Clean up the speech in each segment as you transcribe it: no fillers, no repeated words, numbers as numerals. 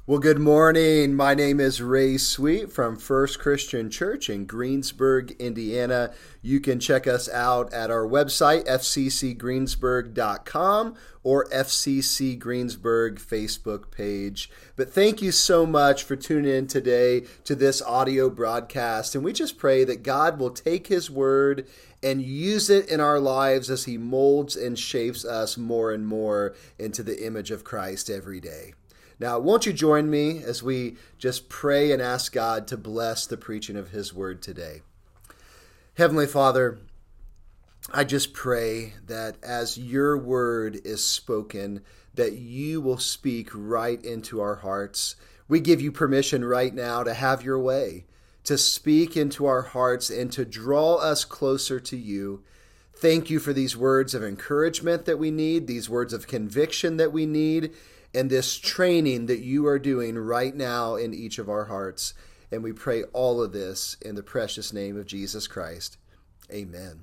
Well, good morning. My name is Ray Sweet from First Christian Church in Greensburg, Indiana. You can check us out at our website, fccgreensburg.com or FCC Greensburg Facebook page. But thank you so much for tuning in today to this audio broadcast. And we just pray that God will take His word and use it in our lives as He molds and shapes us more and more into the image of Christ every day. Now, won't you join me as we just pray and ask God to bless the preaching of His word today? Heavenly Father, I just pray that as your word is spoken, that you will speak right into our hearts. We give you permission right now to have your way, to speak into our hearts and to draw us closer to you. Thank you for these words of encouragement that we need, these words of conviction that we need, and this training that you are doing right now in each of our hearts. And we pray all of this in the precious name of Jesus Christ. Amen.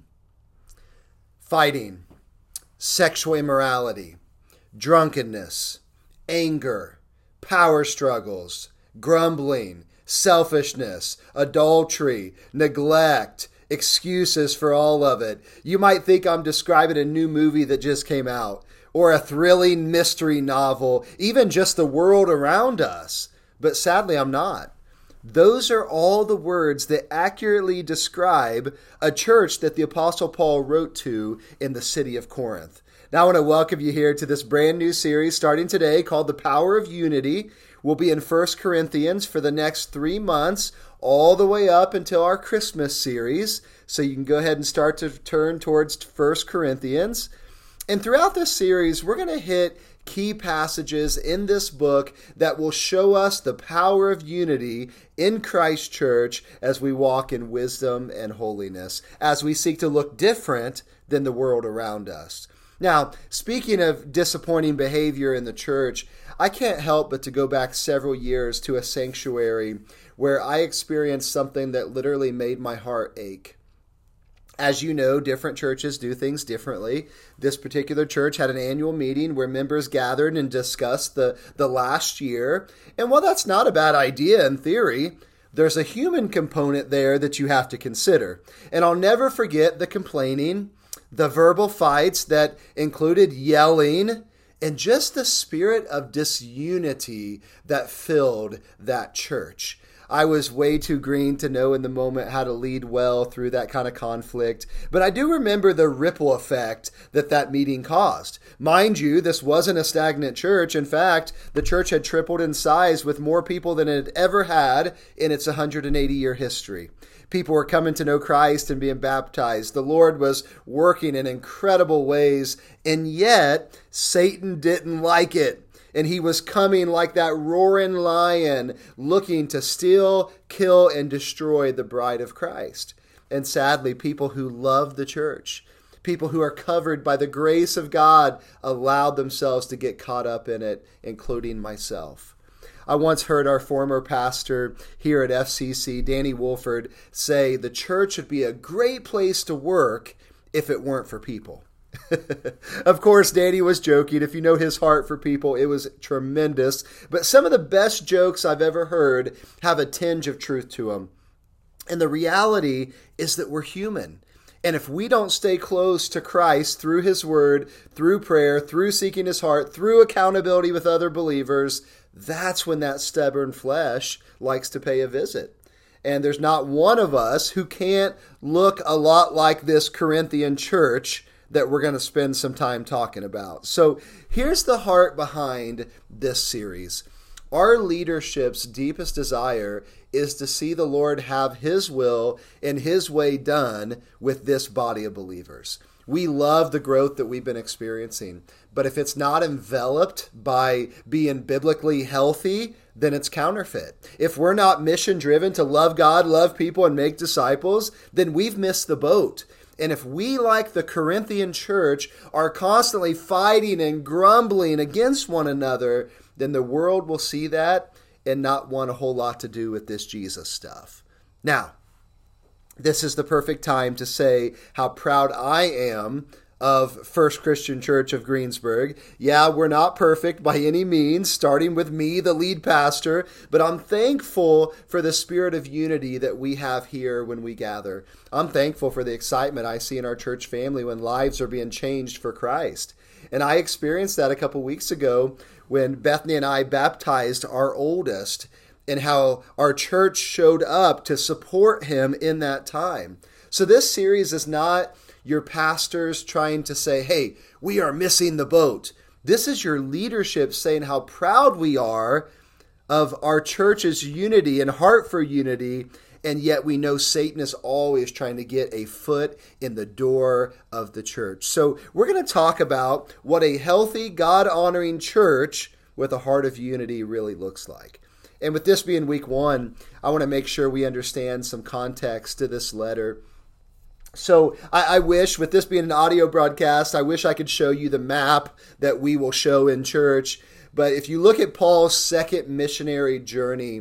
Fighting, sexual immorality, drunkenness, anger, power struggles, grumbling, selfishness, adultery, neglect, excuses for all of it. You might think I'm describing a new movie that just came out, or a thrilling mystery novel, even just the world around us. But sadly, I'm not. Those are all the words that accurately describe a church that the Apostle Paul wrote to in the city of Corinth. Now, I want to welcome you here to this brand new series starting today called The Power of Unity. We'll be in 1 Corinthians for the next 3 months, all the way up until our Christmas series. So you can go ahead and start to turn towards 1 Corinthians. And throughout this series, we're going to hit key passages in this book that will show us the power of unity in Christ's church as we walk in wisdom and holiness, as we seek to look different than the world around us. Now, speaking of disappointing behavior in the church, I can't help but to go back several years to a sanctuary where I experienced something that literally made my heart ache. As you know, different churches do things differently. This particular church had an annual meeting where members gathered and discussed the last year. And while that's not a bad idea in theory, there's a human component there that you have to consider. And I'll never forget the complaining, the verbal fights that included yelling, and just the spirit of disunity that filled that church. I was way too green to know in the moment how to lead well through that kind of conflict, but I do remember the ripple effect that meeting caused. Mind you, this wasn't a stagnant church. In fact, the church had tripled in size with more people than it had ever had in its 180-year history. People were coming to know Christ and being baptized. The Lord was working in incredible ways, and yet Satan didn't like it. And he was coming like that roaring lion, looking to steal, kill, and destroy the bride of Christ. And sadly, people who love the church, people who are covered by the grace of God, allowed themselves to get caught up in it, including myself. I once heard our former pastor here at FCC, Danny Wolford, say the church would be a great place to work if it weren't for people. Of course, Danny was joking. If you know his heart for people, it was tremendous. But some of the best jokes I've ever heard have a tinge of truth to them. And the reality is that we're human. And if we don't stay close to Christ through His Word, through prayer, through seeking His heart, through accountability with other believers, that's when that stubborn flesh likes to pay a visit. And there's not one of us who can't look a lot like this Corinthian church that we're going to spend some time talking about. So here's the heart behind this series. Our leadership's deepest desire is to see the Lord have His will and His way done with this body of believers. We love the growth that we've been experiencing, but if it's not enveloped by being biblically healthy, then it's counterfeit. If we're not mission driven to love God, love people, and make disciples, then we've missed the boat. And if we, like the Corinthian church, are constantly fighting and grumbling against one another, then the world will see that and not want a whole lot to do with this Jesus stuff. Now, this is the perfect time to say how proud I am of First Christian Church of Greensburg. Yeah, we're not perfect by any means, starting with me, the lead pastor, but I'm thankful for the spirit of unity that we have here when we gather. I'm thankful for the excitement I see in our church family when lives are being changed for Christ. And I experienced that a couple weeks ago when Bethany and I baptized our oldest, and how our church showed up to support him in that time. So this series is not your pastors trying to say, hey, we are missing the boat. This is your leadership saying how proud we are of our church's unity and heart for unity, and yet we know Satan is always trying to get a foot in the door of the church. So we're going to talk about what a healthy, God-honoring church with a heart of unity really looks like. And with this being week 1, I want to make sure we understand some context to this letter. So I wish, with this being an audio broadcast, I wish I could show you the map that we will show in church. But if you look at Paul's second missionary journey,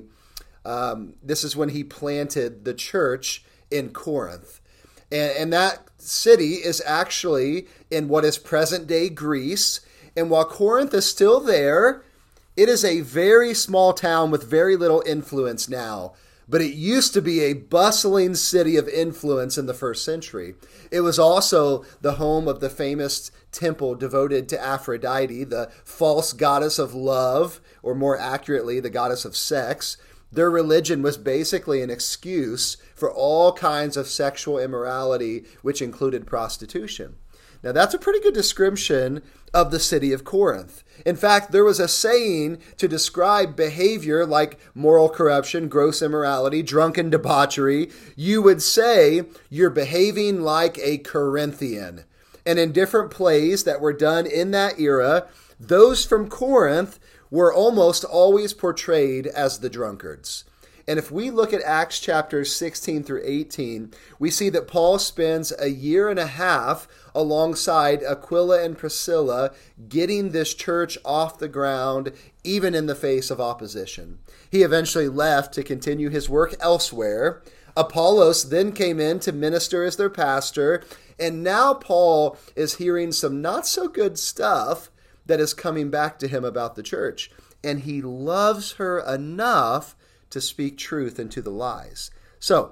this is when he planted the church in Corinth. And that city is actually in what is present-day Greece. And while Corinth is still there, it is a very small town with very little influence now, but it used to be a bustling city of influence in the first century. It was also the home of the famous temple devoted to Aphrodite, the false goddess of love, or more accurately, the goddess of sex. Their religion was basically an excuse for all kinds of sexual immorality, which included prostitution. Now, that's a pretty good description of the city of Corinth. In fact, there was a saying to describe behavior like moral corruption, gross immorality, drunken debauchery. You would say you're behaving like a Corinthian. And in different plays that were done in that era, those from Corinth were almost always portrayed as the drunkards. And if we look at Acts chapters 16 through 18, we see that Paul spends a year and a half alongside Aquila and Priscilla getting this church off the ground, even in the face of opposition. He eventually left to continue his work elsewhere. Apollos then came in to minister as their pastor, and now Paul is hearing some not so good stuff that is coming back to him about the church. And he loves her enough to speak truth into the lies. So,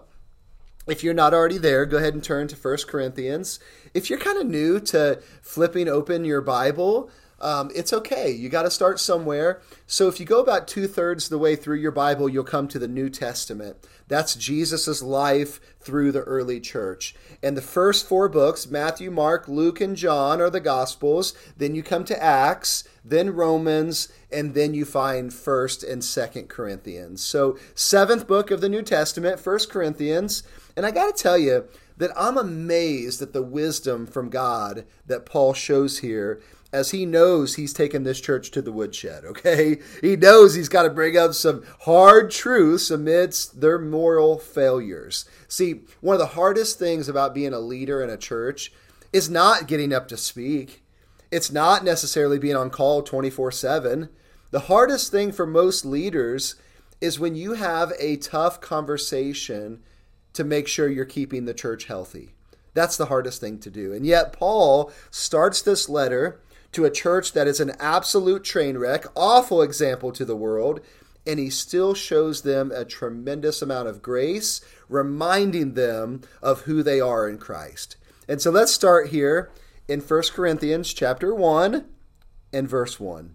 if you're not already there, go ahead and turn to 1 Corinthians. If you're kind of new to flipping open your Bible, it's okay. You got to start somewhere. So if you go about 2/3 the way through your Bible, you'll come to the New Testament. That's Jesus' life through the early church. And the first 4 books, Matthew, Mark, Luke, and John, are the Gospels. Then you come to Acts, then Romans, and then you find 1st and 2nd Corinthians. So 7th book of the New Testament, 1 Corinthians. And I got to tell you that I'm amazed at the wisdom from God that Paul shows here, as he knows he's taken this church to the woodshed, okay? He knows he's got to bring up some hard truths amidst their moral failures. See, one of the hardest things about being a leader in a church is not getting up to speak. It's not necessarily being on call 24/7. The hardest thing for most leaders is when you have a tough conversation to make sure you're keeping the church healthy. That's the hardest thing to do. And yet Paul starts this letter to a church that is an absolute train wreck, awful example to the world, and he still shows them a tremendous amount of grace, reminding them of who they are in Christ. And so let's start here in 1 Corinthians chapter 1 and verse 1.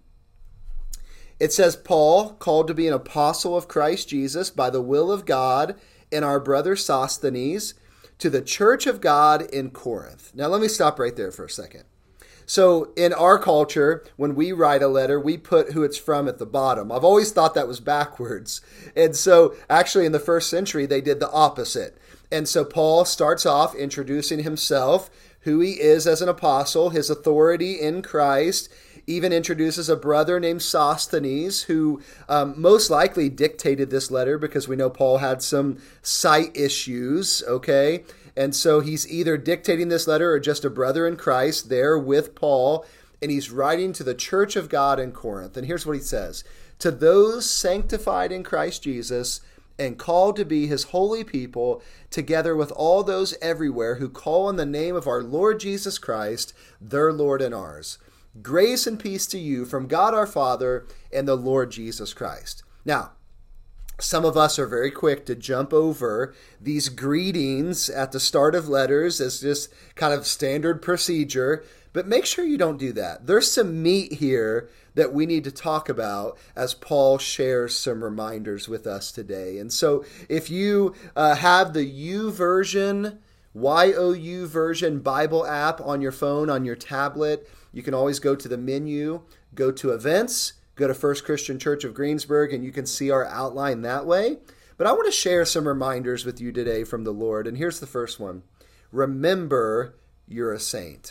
It says, Paul, called to be an apostle of Christ Jesus by the will of God, and our brother Sosthenes, to the church of God in Corinth. Now let me stop right there for a second. So in our culture, when we write a letter, we put who it's from at the bottom. I've always thought that was backwards. And so actually in the first century, they did the opposite. And so Paul starts off introducing himself, who he is as an apostle, his authority in Christ, even introduces a brother named Sosthenes, who most likely dictated this letter because we know Paul had some sight issues, okay? And so he's either dictating this letter or just a brother in Christ there with Paul, and he's writing to the church of God in Corinth. And here's what he says: to those sanctified in Christ Jesus and called to be his holy people, together with all those everywhere who call on the name of our Lord Jesus Christ, their Lord and ours. Grace and peace to you from God our Father and the Lord Jesus Christ. Now, some of us are very quick to jump over these greetings at the start of letters as just kind of standard procedure, but make sure you don't do that. There's some meat here that we need to talk about as Paul shares some reminders with us today. And so if you have the YouVersion, YOU version Bible app on your phone, on your tablet, you can always go to the menu, go to events, go to First Christian Church of Greensburg, and you can see our outline that way. But I want to share some reminders with you today from the Lord. And here's the first one. Remember, you're a saint.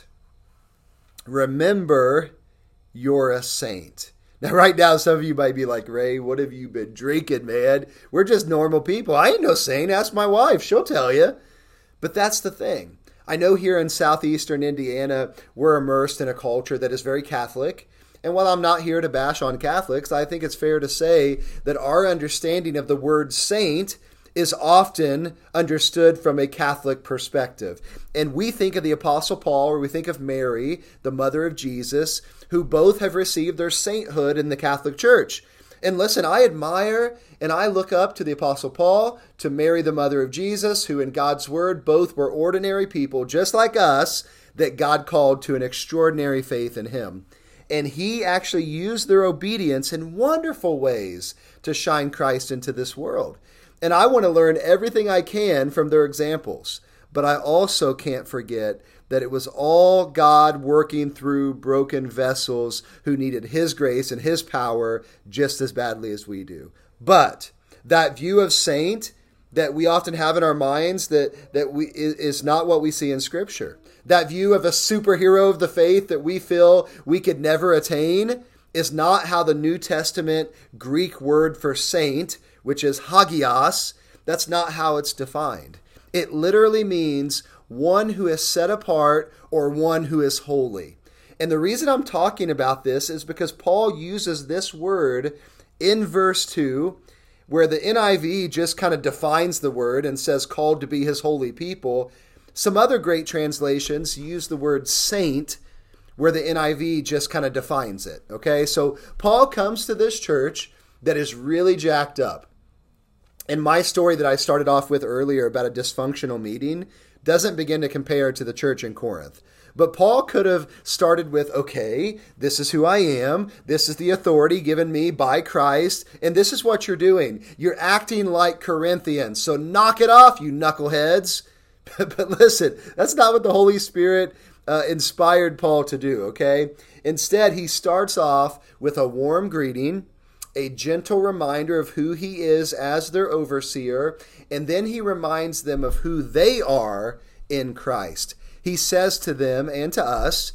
Remember, you're a saint. Now, right now, some of you might be like, Ray, what have you been drinking, man? We're just normal people. I ain't no saint. Ask my wife. She'll tell you. But that's the thing. I know here in southeastern Indiana, we're immersed in a culture that is very Catholic. And while I'm not here to bash on Catholics, I think it's fair to say that our understanding of the word saint is often understood from a Catholic perspective. And we think of the Apostle Paul, or we think of Mary, the mother of Jesus, who both have received their sainthood in the Catholic Church. And listen, I admire and I look up to the Apostle Paul, to Mary, the mother of Jesus, who in God's word both were ordinary people, just like us, that God called to an extraordinary faith in him. And he actually used their obedience in wonderful ways to shine Christ into this world. And I want to learn everything I can from their examples. But I also can't forget that it was all God working through broken vessels who needed his grace and his power just as badly as we do. But that view of saint that we often have in our minds is not what we see in Scripture. That view of a superhero of the faith that we feel we could never attain is not how the New Testament Greek word for saint, which is hagios, that's not how it's defined. It literally means one who is set apart or one who is holy. And the reason I'm talking about this is because Paul uses this word in verse 2, where the NIV just kind of defines the word and says called to be his holy people. Some other great translations use the word saint, where the NIV just kind of defines it. Okay, so Paul comes to this church that is really jacked up. And my story that I started off with earlier about a dysfunctional meeting doesn't begin to compare to the church in Corinth. But Paul could have started with, okay, this is who I am. This is the authority given me by Christ. And this is what you're doing. You're acting like Corinthians. So knock it off, you knuckleheads. But listen, that's not what the Holy Spirit inspired Paul to do, okay? Instead, he starts off with a warm greeting, a gentle reminder of who he is as their overseer, and then he reminds them of who they are in Christ. He says to them and to us,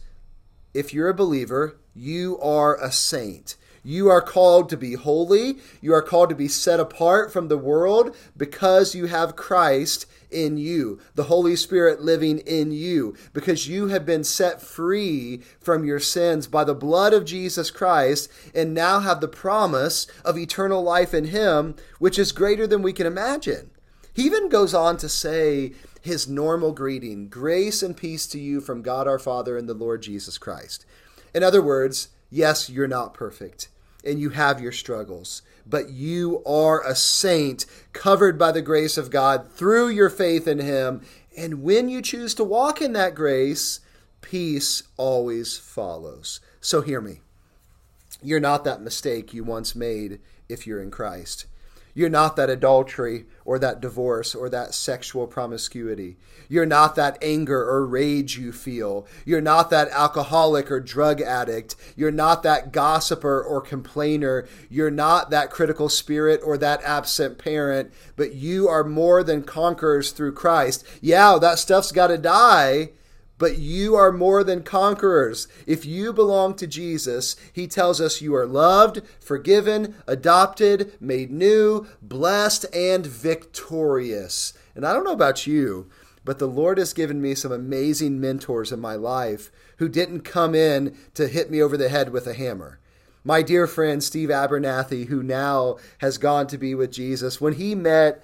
if you're a believer, you are a saint. You are called to be holy. You are called to be set apart from the world because you have Christ in you, the Holy Spirit living in you, because you have been set free from your sins by the blood of Jesus Christ and now have the promise of eternal life in him, which is greater than we can imagine. He even goes on to say his normal greeting, grace and peace to you from God our Father and the Lord Jesus Christ. In other words, yes, you're not perfect and you have your struggles, but you are a saint covered by the grace of God through your faith in him. And when you choose to walk in that grace, peace always follows. So hear me. You're not that mistake you once made if you're in Christ. You're not that adultery or that divorce or that sexual promiscuity. You're not that anger or rage you feel. You're not that alcoholic or drug addict. You're not that gossiper or complainer. You're not that critical spirit or that absent parent, but you are more than conquerors through Christ. Yeah, that stuff's got to die, but you are more than conquerors. If you belong to Jesus, he tells us you are loved, forgiven, adopted, made new, blessed, and victorious. And I don't know about you, but the Lord has given me some amazing mentors in my life who didn't come in to hit me over the head with a hammer. My dear friend Steve Abernathy, who now has gone to be with Jesus, when we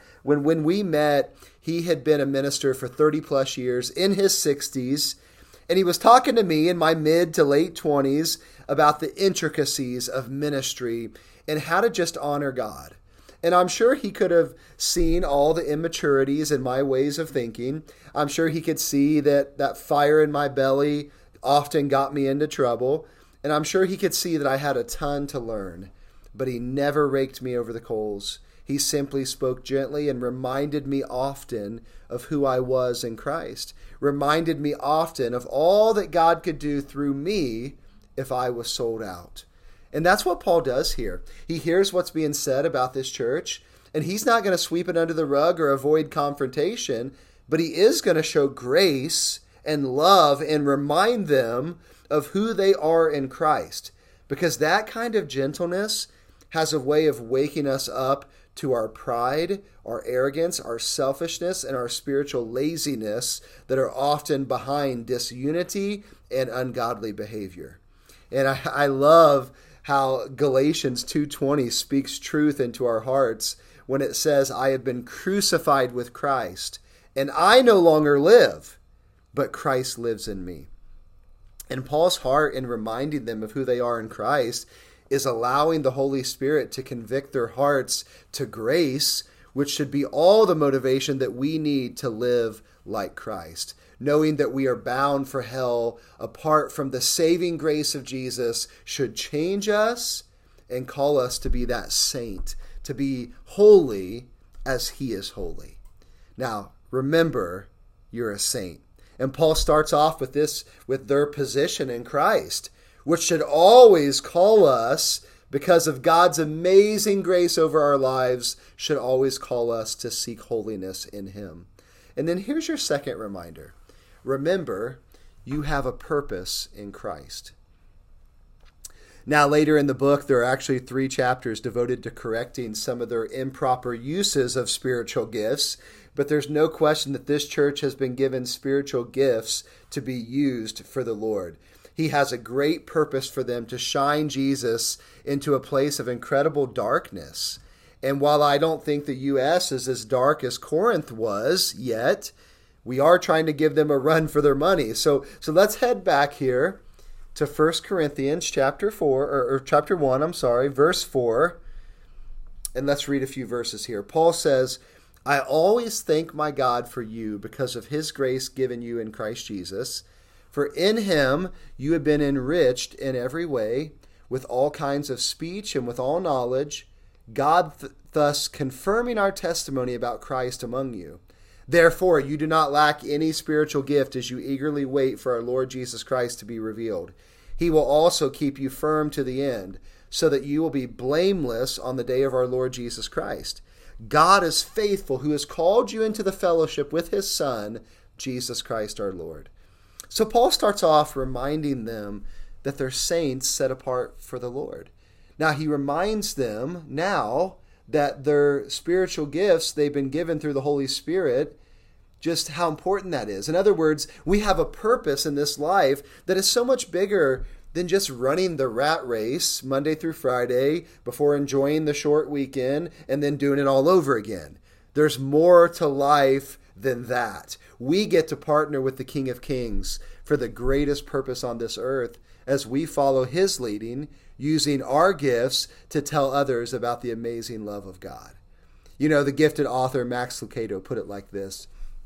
met, he had been a minister for 30 plus years in his 60s, and he was talking to me in my mid to late 20s about the intricacies of ministry and how to just honor God. And I'm sure he could have seen all the immaturities in my ways of thinking. I'm sure he could see that fire in my belly often got me into trouble. And I'm sure he could see that I had a ton to learn. But he never raked me over the coals. He simply spoke gently and reminded me often of who I was in Christ. Reminded me often of all that God could do through me if I was sold out. And that's what Paul does here. He hears what's being said about this church, and he's not going to sweep it under the rug or avoid confrontation, but he is going to show grace and love and remind them of who they are in Christ. Because that kind of gentleness has a way of waking us up to our pride, our arrogance, our selfishness, and our spiritual laziness that are often behind disunity and ungodly behavior. And I love how Galatians 2:20 speaks truth into our hearts when it says, I have been crucified with Christ, and I no longer live, but Christ lives in me. And Paul's heart in reminding them of who they are in Christ is allowing the Holy Spirit to convict their hearts to grace, which should be all the motivation that we need to live like Christ. Knowing that we are bound for hell apart from the saving grace of Jesus should change us and call us to be that saint, to be holy as he is holy. Now, remember, you're a saint. And Paul starts off with this, with their position in Christ, which should always call us, because of God's amazing grace over our lives, should always call us to seek holiness in him. And then here's your second reminder. Remember, you have a purpose in Christ. Now, later in the book, there are actually 3 chapters devoted to correcting some of their improper uses of spiritual gifts, but there's no question that this church has been given spiritual gifts to be used for the Lord. He has a great purpose for them to shine Jesus into a place of incredible darkness. And while I don't think the U.S. is as dark as Corinth was yet, we are trying to give them a run for their money. So let's head back here to 1 Corinthians chapter 1, verse 4. And let's read a few verses here. Paul says, I always thank my God for you because of his grace given you in Christ Jesus. For in him you have been enriched in every way with all kinds of speech and with all knowledge, God thus confirming our testimony about Christ among you. Therefore, you do not lack any spiritual gift as you eagerly wait for our Lord Jesus Christ to be revealed. He will also keep you firm to the end, so that you will be blameless on the day of our Lord Jesus Christ. God is faithful, who has called you into the fellowship with his Son, Jesus Christ our Lord. So Paul starts off reminding them that they're saints set apart for the Lord. Now he reminds them now that their spiritual gifts they've been given through the Holy Spirit, just how important that is. In other words, we have a purpose in this life that is so much bigger than just running the rat race Monday through Friday before enjoying the short weekend and then doing it all over again. There's more to life than that. We get to partner with the King of Kings for the greatest purpose on this earth as we follow his leading, using our gifts to tell others about the amazing love of God. You know, the gifted author Max Lucado put it like this.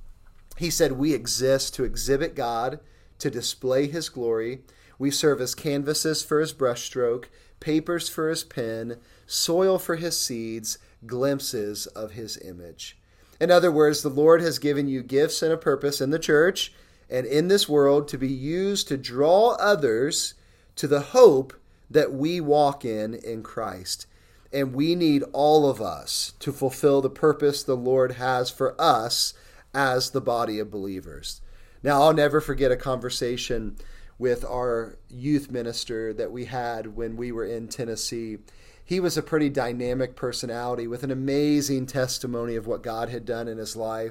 He said, we exist to exhibit God, to display his glory. We serve as canvases for his brushstroke, papers for his pen, soil for his seeds, glimpses of his image. In other words, the Lord has given you gifts and a purpose in the church and in this world to be used to draw others to the hope that we walk in Christ. And we need all of us to fulfill the purpose the Lord has for us as the body of believers. Now, I'll never forget a conversation with our youth minister that we had when we were in Tennessee. He was a pretty dynamic personality with an amazing testimony of what God had done in his life.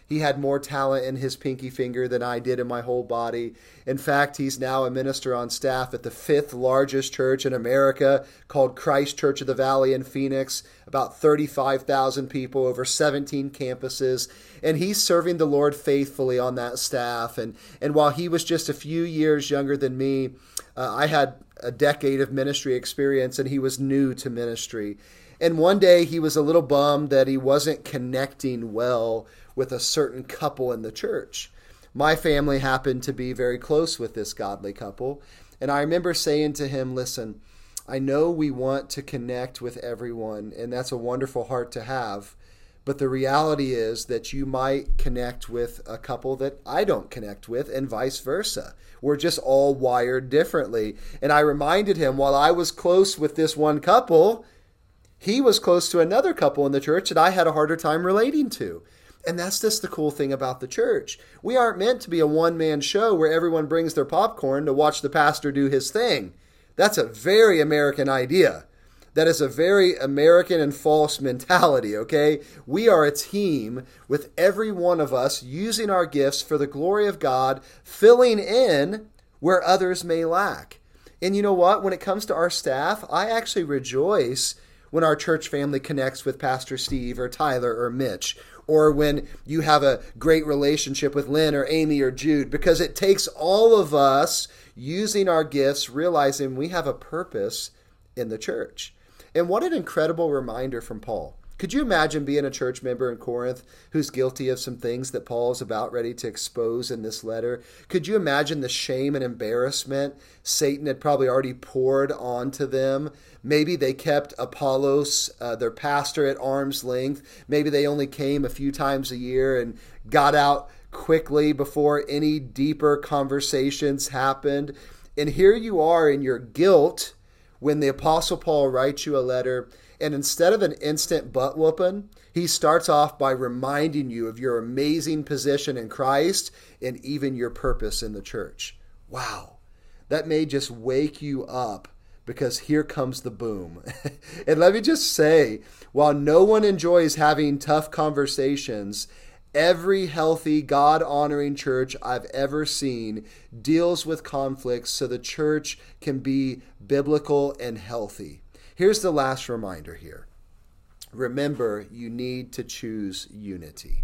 He had more talent in his pinky finger than I did in my whole body. In fact, he's now a minister on staff at the fifth largest church in America called Christ Church of the Valley in Phoenix, about 35,000 people, over 17 campuses. And he's serving the Lord faithfully on that staff. And while he was just a few years younger than me, I had a decade of ministry experience, and he was new to ministry. And one day he was a little bummed that he wasn't connecting well with a certain couple in the church. My family happened to be very close with this godly couple. And I remember saying to him, listen, I know we want to connect with everyone, and that's a wonderful heart to have. But the reality is that you might connect with a couple that I don't connect with, and vice versa. We're just all wired differently. And I reminded him, while I was close with this one couple, he was close to another couple in the church that I had a harder time relating to. And that's just the cool thing about the church. We aren't meant to be a one-man show where everyone brings their popcorn to watch the pastor do his thing. That's a very American idea. That is a very American and false mentality, okay? We are a team with every one of us using our gifts for the glory of God, filling in where others may lack. And you know what? When it comes to our staff, I actually rejoice when our church family connects with Pastor Steve or Tyler or Mitch, or when you have a great relationship with Lynn or Amy or Jude, because it takes all of us using our gifts, realizing we have a purpose in the church. And what an incredible reminder from Paul. Could you imagine being a church member in Corinth who's guilty of some things that Paul is about ready to expose in this letter? Could you imagine the shame and embarrassment Satan had probably already poured onto them? Maybe they kept Apollos, their pastor, at arm's length. Maybe they only came a few times a year and got out quickly before any deeper conversations happened. And here you are in your guilt when the Apostle Paul writes you a letter, and instead of an instant butt whooping, he starts off by reminding you of your amazing position in Christ and even your purpose in the church. Wow, that may just wake you up, because here comes the boom. And let me just say, while no one enjoys having tough conversations, every healthy, God-honoring church I've ever seen deals with conflicts so the church can be biblical and healthy. Here's the last reminder here. Remember, you need to choose unity.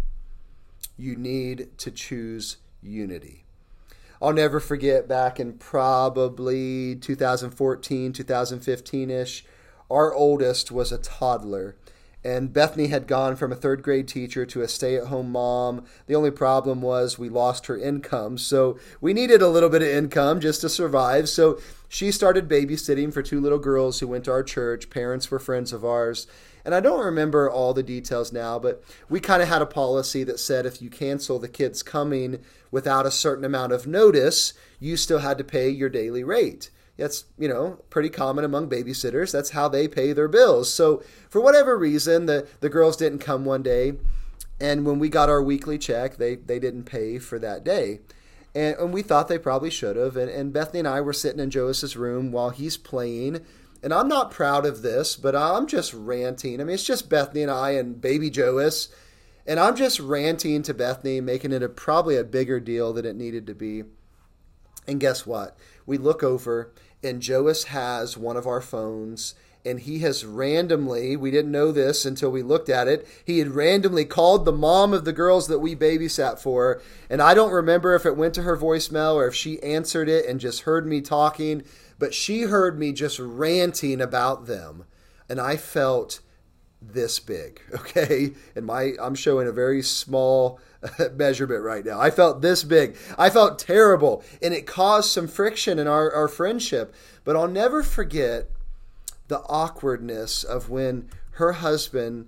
You need to choose unity. I'll never forget back in probably 2014, 2015-ish, our oldest was a toddler. And Bethany had gone from a third grade teacher to a stay-at-home mom. The only problem was we lost her income. So we needed a little bit of income just to survive. So she started babysitting for two little girls who went to our church. Parents were friends of ours. And I don't remember all the details now, but we kind of had a policy that said if you cancel the kids coming without a certain amount of notice, you still had to pay your daily rate. That's, pretty common among babysitters. That's how they pay their bills. So for whatever reason, the girls didn't come one day. And when we got our weekly check, they didn't pay for that day. And we thought they probably should have. And Bethany and I were sitting in Joas's room while he's playing. And I'm not proud of this, but I'm just ranting. I mean, it's just Bethany and I and baby Joas. And I'm just ranting to Bethany, making it probably a bigger deal than it needed to be. And guess what? We look over, and Joas has one of our phones, and he has randomly, we didn't know this until we looked at it, he had randomly called the mom of the girls that we babysat for, and I don't remember if it went to her voicemail or if she answered it and just heard me talking, but she heard me just ranting about them, and I felt this big, okay? And I'm showing a very small measurement right now. I felt this big. I felt terrible, and it caused some friction in our friendship. But I'll never forget the awkwardness of when her husband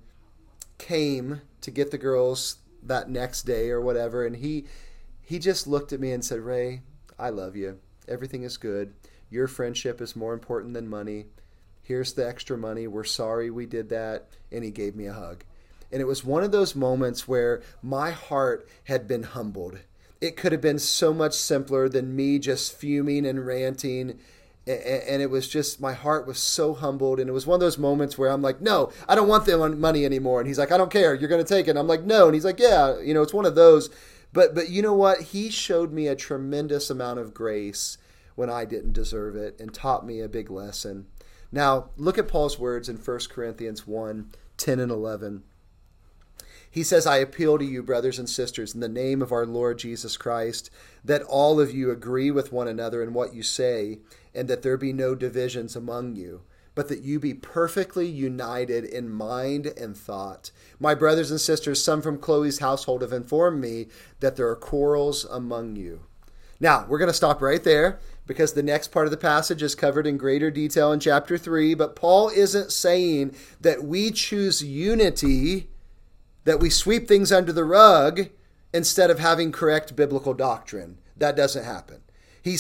came to get the girls that next day or whatever, and he just looked at me and said, "Ray, I love you. Everything is good. Your friendship is more important than money. Here's the extra money. We're sorry we did that." And he gave me a hug. And it was one of those moments where my heart had been humbled. It could have been so much simpler than me just fuming and ranting. And it was just, my heart was so humbled. And it was one of those moments where I'm like, no, I don't want the money anymore. And he's like, I don't care. You're going to take it. And I'm like, no. And he's like, yeah, it's one of those. But you know what? He showed me a tremendous amount of grace when I didn't deserve it and taught me a big lesson. Now, look at Paul's words in 1 Corinthians 1, 10 and 11. He says, I appeal to you, brothers and sisters, in the name of our Lord Jesus Christ, that all of you agree with one another in what you say, and that there be no divisions among you, but that you be perfectly united in mind and thought. My brothers and sisters, some from Chloe's household have informed me that there are quarrels among you. Now, we're going to stop right there because the next part of the passage is covered in greater detail in chapter 3, but Paul isn't saying that we choose unity, that we sweep things under the rug instead of having correct biblical doctrine. That doesn't happen. He's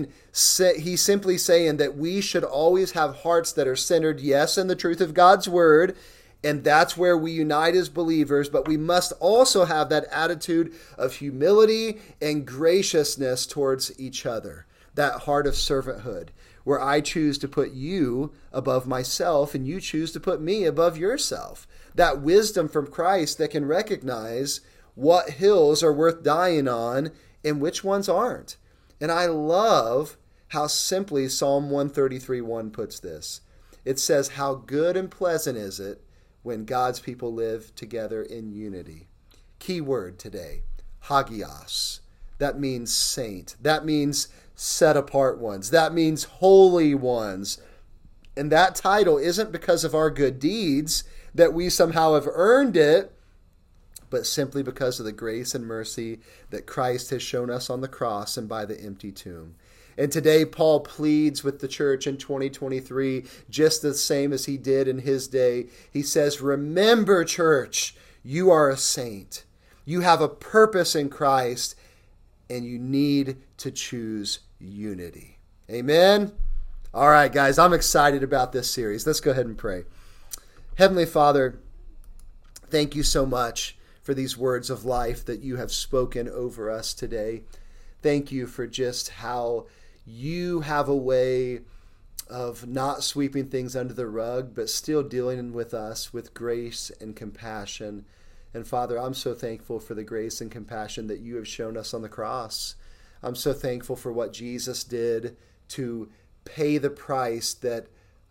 simply saying that we should always have hearts that are centered, yes, in the truth of God's word, and that's where we unite as believers, but we must also have that attitude of humility and graciousness towards each other, that heart of servanthood, where I choose to put you above myself and you choose to put me above yourself. That wisdom from Christ that can recognize what hills are worth dying on and which ones aren't. And I love how simply Psalm 133:1 puts this. It says, how good and pleasant is it when God's people live together in unity. Key word today, hagios. That means saint. That means set apart ones. That means holy ones. And that title isn't because of our good deeds, that we somehow have earned it, but simply because of the grace and mercy that Christ has shown us on the cross and by the empty tomb. And today, Paul pleads with the church in 2023, just the same as he did in his day. He says, remember, church, you are a saint. You have a purpose in Christ, and you need to choose unity. Amen? All right, guys, I'm excited about this series. Let's go ahead and pray. Heavenly Father, thank you so much for these words of life that you have spoken over us today. Thank you for just how you have a way of not sweeping things under the rug, but still dealing with us with grace and compassion. And Father, I'm so thankful for the grace and compassion that you have shown us on the cross. I'm so thankful for what Jesus did to pay the price that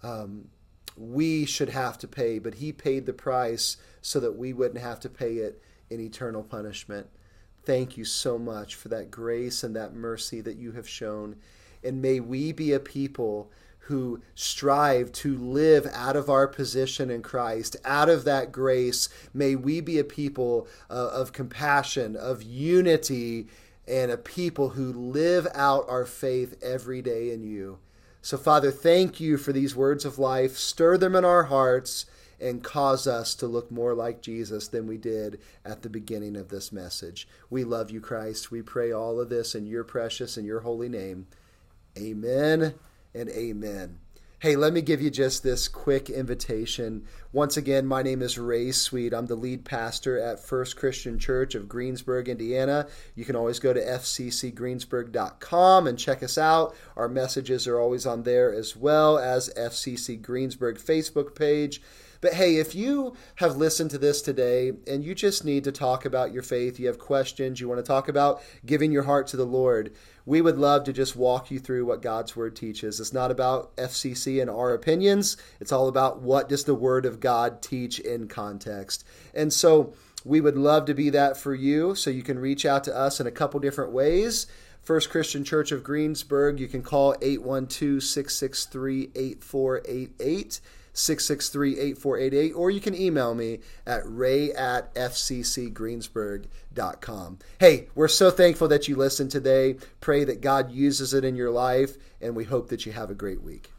we should have to pay, but he paid the price so that we wouldn't have to pay it in eternal punishment. Thank you so much for that grace and that mercy that you have shown. And may we be a people who strive to live out of our position in Christ, out of that grace. May we be a people of compassion, of unity, and a people who live out our faith every day in you. So, Father, thank you for these words of life. Stir them in our hearts and cause us to look more like Jesus than we did at the beginning of this message. We love you, Christ. We pray all of this in your precious and your holy name. Amen and amen. Hey, let me give you just this quick invitation. Once again, my name is Ray Sweet. I'm the lead pastor at First Christian Church of Greensburg, Indiana. You can always go to fccgreensburg.com and check us out. Our messages are always on there, as well as FCC Greensburg Facebook page. But hey, if you have listened to this today and you just need to talk about your faith, you have questions, you want to talk about giving your heart to the Lord, we would love to just walk you through what God's Word teaches. It's not about FCC and our opinions. It's all about what does the Word of God teach in context. And so we would love to be that for you. So you can reach out to us in a couple different ways. First Christian Church of Greensburg, you can call 812-663-8488. 663-8488, or you can email me at ray@fccgreensburg.com. Hey, we're so thankful that you listened today. Pray that God uses it in your life, and we hope that you have a great week.